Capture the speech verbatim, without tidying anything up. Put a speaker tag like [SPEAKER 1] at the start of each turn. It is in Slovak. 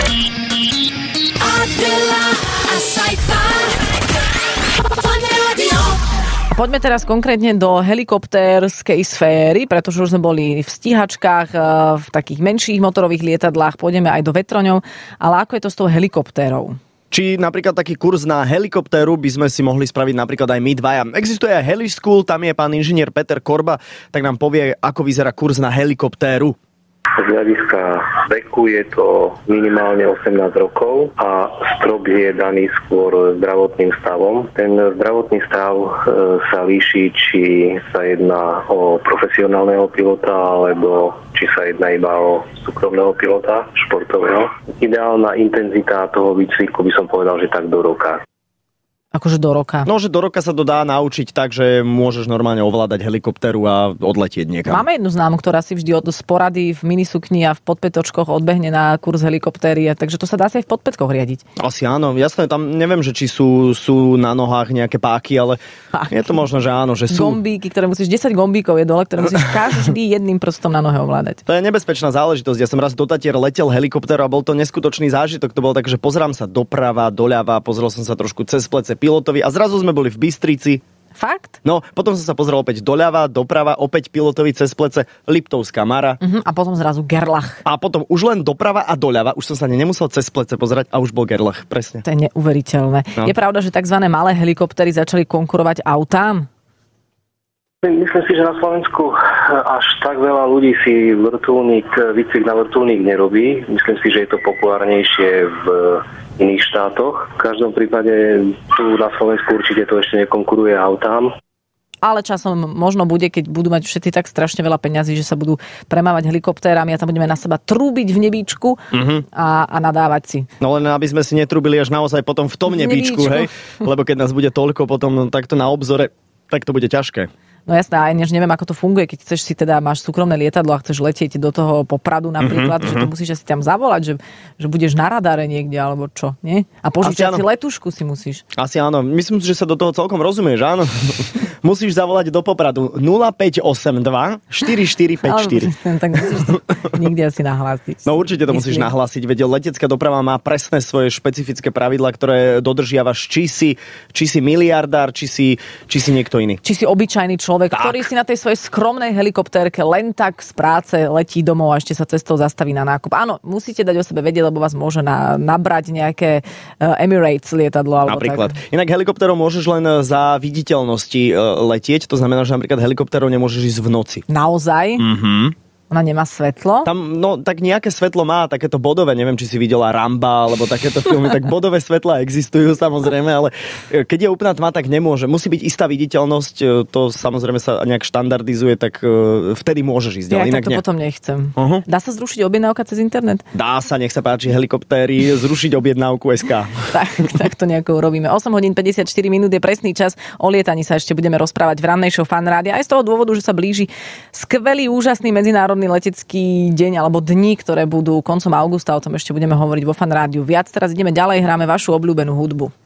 [SPEAKER 1] Adela, a sci-fi. Fun Radio.
[SPEAKER 2] Poďme teraz konkrétne do helikoptérskej sféry, pretože už sme boli v stíhačkách, v takých menších motorových lietadlách, pôjdeme aj do vetroňov, ale ako je to s tou helikoptérou?
[SPEAKER 3] Či napríklad taký kurz na helikoptéru by sme si mohli spraviť napríklad aj my dvaja. Existuje aj Helischool, tam je pán inžinier Peter Korba, tak nám povie, ako vyzerá kurz na helikoptéru.
[SPEAKER 4] Z hľadiska veku je to minimálne osemnásť rokov a strop je daný skôr zdravotným stavom. Ten zdravotný stav sa líši, či sa jedná o profesionálneho pilota alebo či sa jedná iba o súkromného pilota, športového. Ideálna intenzita toho výcviku by som povedal, že tak do roka.
[SPEAKER 2] Akože do roka.
[SPEAKER 3] No, že do roka sa to dá naučiť tak, že môžeš normálne ovládať helikoptéru a odletieť niekam.
[SPEAKER 2] Máme jednu známu, ktorá si vždy od sporady v minisukni a v podpätočkoch odbehne na kurz helikoptéry, takže to sa dá sa aj v podpätkoch riadiť.
[SPEAKER 3] Asi áno, jasné, tam neviem, že či sú, sú na nohách nejaké páky, ale páky. Je to možno, že áno, že sú.
[SPEAKER 2] Gombíky, ktoré musíš, desať gombíkov je dole, ktoré musíš každý jedným prstom na nohe ovládať.
[SPEAKER 3] To je nebezpečná záležitosť. Ja som raz do Tatier letel helikoptér a bol to neskutočný zážitok. To bolo tak, že pozerám sa doprava, doľava, pozrel som sa trošku cez plece pilotovi a zrazu sme boli v Bystrici.
[SPEAKER 2] Fakt?
[SPEAKER 3] No, potom som sa pozrel opäť doľava, doprava, opäť pilotovi cez plece, Liptovská Mara.
[SPEAKER 2] Uh-huh, a potom zrazu Gerlach.
[SPEAKER 3] A potom už len doprava a doľava, už som sa nemusel cez plece pozerať a už bol Gerlach, presne.
[SPEAKER 2] To je neuveriteľné. No. Je pravda, že tzv. Malé helikoptery začali konkurovať autám?
[SPEAKER 4] Myslím si, že na Slovensku až tak veľa ľudí si vrtuľník, výcvik na vrtuľník nerobí. Myslím si, že je to populárnejšie v iných štátoch. V každom prípade tu na Slovensku určite to ešte nekonkuruje autám.
[SPEAKER 2] Ale časom možno bude, keď budú mať všetci tak strašne veľa peňazí, že sa budú premávať helikoptérami a tam budeme na seba trúbiť v nebíčku uh-huh. a, a nadávať si.
[SPEAKER 3] No len aby sme si netrúbili až naozaj potom v tom nebíčku, nebíčku. Hej? Lebo keď nás bude toľko potom takto na obzore, tak to bude ťažké.
[SPEAKER 2] No jasné, aj než neviem, ako to funguje, keď chceš si teda, máš súkromné lietadlo a chceš letieť do toho Popradu napríklad, uh-huh, že to uh-huh. musíš asi tam zavolať, že, že budeš na radare niekde, alebo čo, nie? A požičať si letušku si musíš.
[SPEAKER 3] Asi áno, myslím, že sa do toho celkom rozumieš, áno. Musíš zavolať do Popradu nula päť osem dva štyri štyri päť štyri.
[SPEAKER 2] Tak musíš to niekde asi nahlásiť.
[SPEAKER 3] No určite to musíš nahlásiť, veď letecká doprava má presné svoje špecifické pravidlá, ktoré dodržiavaš, či si, či si miliardár, či si, či si niekto iný.
[SPEAKER 2] Či si obyčajný človek, tak. Ktorý si na tej svojej skromnej helikoptérke len tak z práce letí domov a ešte sa cestou zastaví na nákup. Áno, musíte dať o sebe vedieť, lebo vás môže na, nabrať nejaké uh, Emirates lietadlo alebo
[SPEAKER 3] napríklad.
[SPEAKER 2] Tak.
[SPEAKER 3] Inak helikoptérou môžeš len za viditeľnosti uh, letieť, to znamená, že napríklad helikoptérou nemôžeš ísť v noci.
[SPEAKER 2] Naozaj?
[SPEAKER 3] Mhm.
[SPEAKER 2] Ona nemá svetlo?
[SPEAKER 3] Tam, no, tak nejaké svetlo má, takéto bodové, neviem, či si videla Ramba, alebo takéto filmy, tak bodové svetlá existujú samozrejme, ale keď je úplná tma, tak nemôže. Musí byť istá viditeľnosť, to samozrejme sa nejak štandardizuje, tak vtedy môžeš ísť.
[SPEAKER 2] Ja
[SPEAKER 3] inak
[SPEAKER 2] tak to
[SPEAKER 3] nie.
[SPEAKER 2] potom nechcem.
[SPEAKER 3] Uh-huh.
[SPEAKER 2] Dá sa zrušiť objednávka cez internet?
[SPEAKER 3] Dá sa, nech sa páči, helikoptéry, zrušiť objednávku es ká.
[SPEAKER 2] tak, tak to nejako urobíme. osem hodín päťdesiatštyri minút je presný čas. O lietaní sa ešte budeme rozprávať v rannej show Fun Rádia. Aj z toho dôvodu, že sa blíži skvelý, úžasný medzinárodný letecký deň alebo dni, ktoré budú koncom augusta, o tom ešte budeme hovoriť vo Fun Rádiu viac. Teraz ideme ďalej, hráme vašu obľúbenú hudbu.